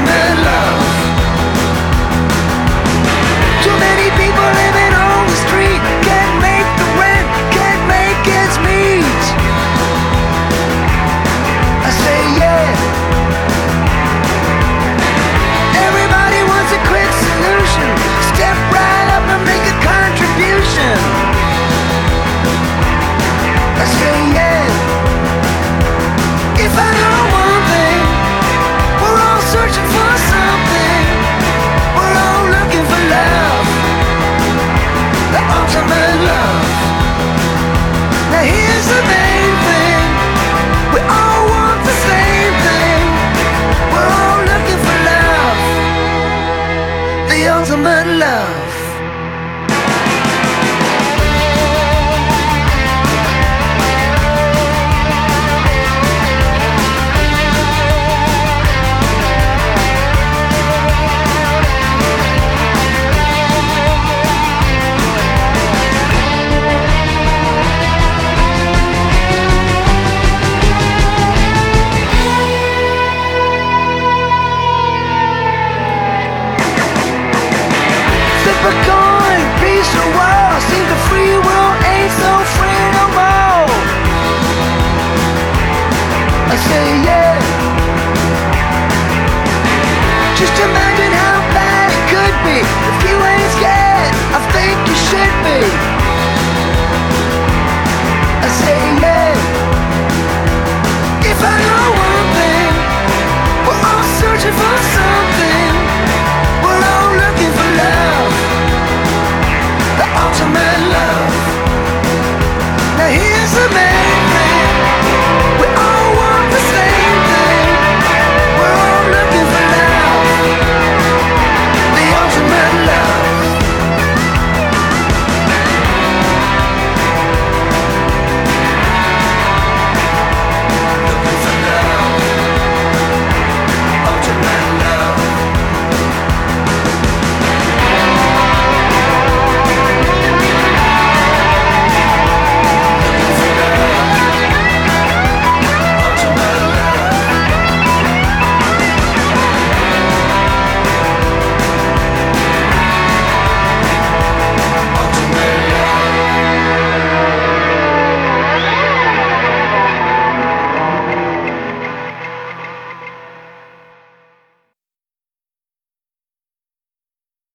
ultimate love. Too many people living on the street, can't make the rent, can't make ends meet. I say yeah. Everybody wants a quick solution. Step right up and make a contribution. I say yeah. If I know one thing, we're all searching for something. We're all looking for love, the ultimate love. Now here's the main thing, we all want the same thing. We're all looking for love, the ultimate love. Flip a coin, piece of wall. Seems the free world ain't so free no more. I say yeah. Just imagine how bad it could be. If you ain't scared, I think you should be.